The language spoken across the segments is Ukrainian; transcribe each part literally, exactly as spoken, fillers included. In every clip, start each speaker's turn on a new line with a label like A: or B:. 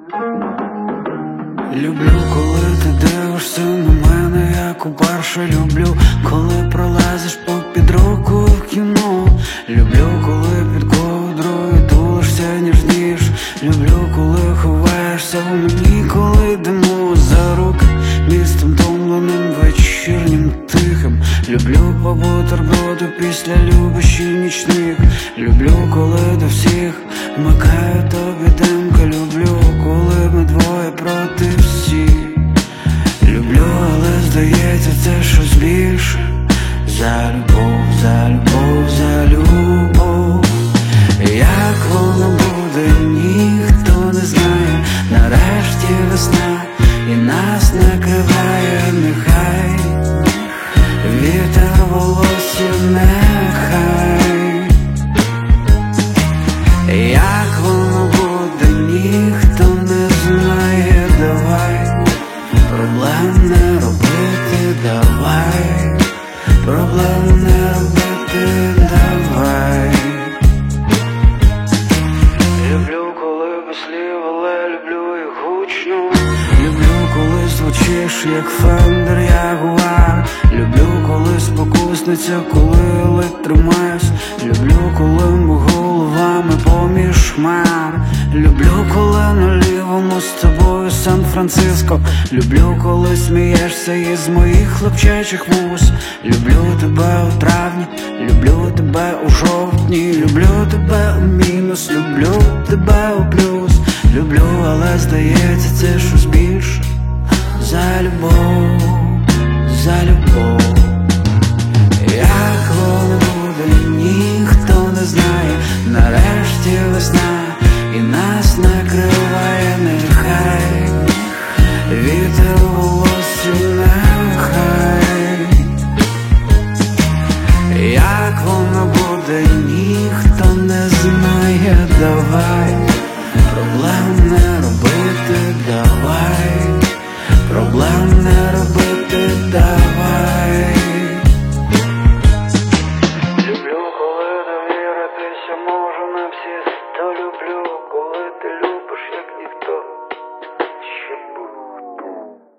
A: Люблю, коли ти дивишся на мене, як уперше. Люблю, коли пролазиш попід руку в кіно. Люблю, коли під ковдрою тулишся ніжніш. Люблю, коли ховаєшся в мені, коли йдемо за руки містом томленим, вечірнім, тихим. Люблю по бутерброду після любощів нічних. Люблю, коли до всіх вмикаю тобі демка. Люблю, коли ми двоє проти всіх. Люблю, але здається, це щось більше за любов, за любов, за любов. Як воно буде, ніхто не знає. Нарешті весна і нас накриває. Нехай вітер волосся, нехай. Як воно буде, ніхто не знає. Давай проблем не робити, давай проблем не робити, давай. Люблю, коли без слів, але люблю і гучно. Люблю, коли звучиш, як Фендер Ягуар. Люблю, коли спокусниця, коли ледь тримаюсь. Люблю, коли ми головами поміж хмар. Люблю, коли на лівому з тобою Сан-Франциско. Люблю, коли смієшся із моїх хлопчачих вуз. Люблю тебе у травні, люблю тебе у жовтні. Люблю тебе у мінус, люблю тебе у плюс. Люблю, але здається, це щось більше за любов, за любов. Як воно буде, ніхто не знає. Нарешті весна і нас накриває. Нехай вітер у волосі, нехай. Як воно буде, ніхто не знає. Давай проблем не робити, давай проблем не робити, давай. Люблю, коли довіритися можу на всі сто. Люблю, коли ти любиш, як ніхто. Ще буду.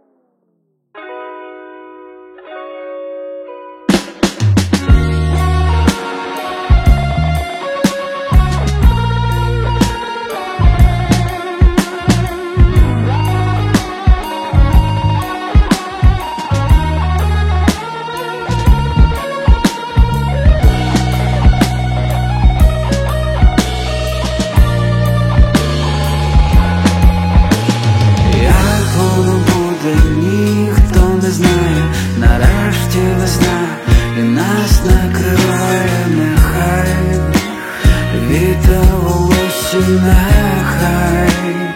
A: Ніхто не знає. Нарешті весна і нас накриває. Нехай вітер у волосі, нехай.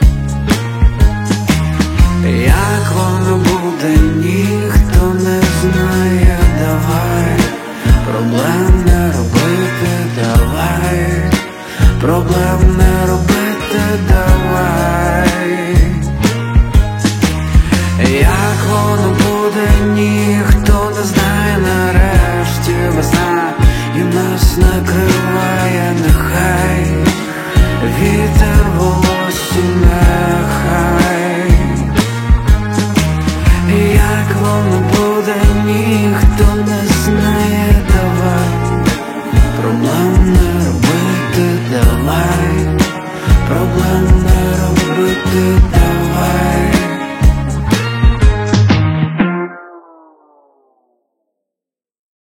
A: Як воно буде, ніхто не знає. Давай проблем не робити, давай проблем не робити, давай. Як воно буде, ніхто не знає. Нарешті весна і нас накриває. Нехай вітер волосся, нехай.